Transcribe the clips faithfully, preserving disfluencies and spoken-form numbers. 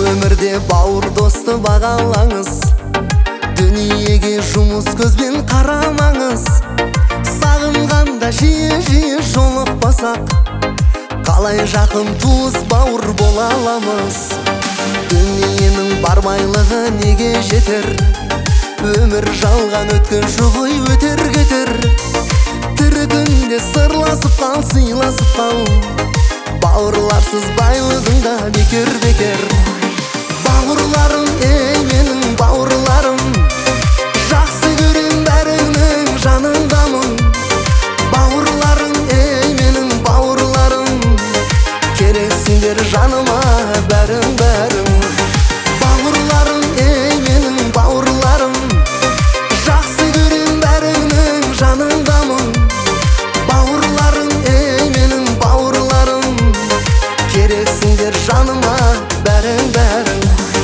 өмірде бауыр досты бағалаңыз, дүниеге жұмыс көзбен қарамаңыз. Сағынғанда жиі-жиі жолықпасақ, қалай жақын туыс бауыр бола аламыз? Дүниенің бармайлығы неге жетер? Өмір жалған өткінші ғой, өтер кетер. Тірі күнде сырласып қал, сыйласып қал. Бауырларсыз байлығың да бекер-бекер. Бауырларым, ей менің бауырларым, жақсы көрем бәріңнің жаныңдамын. Бауырларым, ей менің бауырларым, керексіңдер жаныма бәрің-бәрің. Бауырларым, ей менің бауырларым, жақсы көрем бәріңнің жаныңдамын. Бауырларым, ей менің бауырларым, керексіңдер жаныма бәрің-бәрің.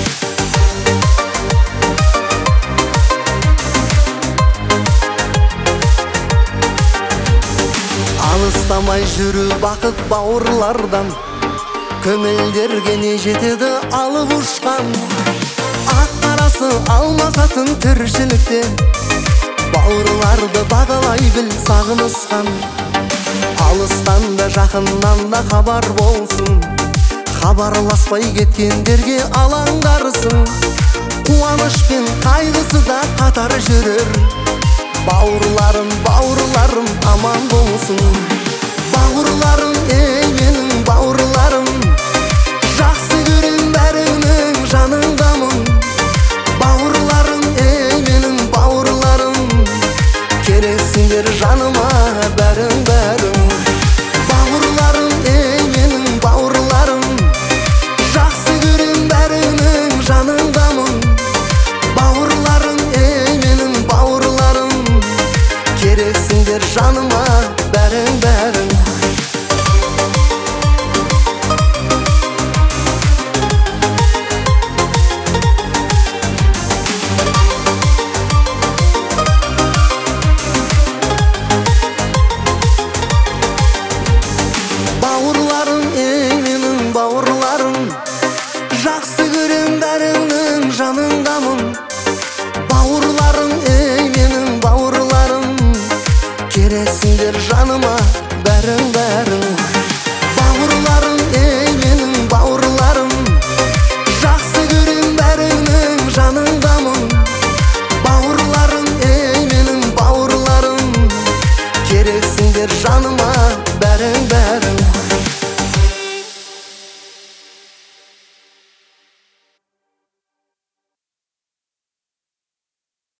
Алыстамай жүру бақыт бауырлардан, көңілдерге не жетеді алып ұшқан. Ақ қарасы алмасатын тіршілікте, бауырларды бағалай біл сағынысқан. Алыстан да жақыннан да хабар болсын, хабарласпай кеткендерге алаңдарсың. Қуаныш пен қайғысы да қатар жүрер. Бауырларым, бауырларым аман болсын. Бауырларым, ей менің бауырларым, жақсы көрем бәріңнің жаныңдамын. Бауырларым, ей менің бауырларым, керексіңдер жаныма бәрің-бәрің. Бауырларым, ей менің бауырларым, жақсы көрем бәріңнің жаныңдамын. Бауырларым, ей менің бауырларым, керексіңдер жаныма бәрің-бәрің. Бауырларым, ей менің бауырларым, жақсы көрем бәріңнің жаныңдамын. Бауырларым, ей менің бауырларым, керексіңдер жаныма бәрің-бәрің. Бауырларым, ей менің бауырларым, жақсы көрем бәріңнің жаныңдамын. Бауырларым, ей менің бауырларым, керексіңдер жаныма бәрің-бәрің.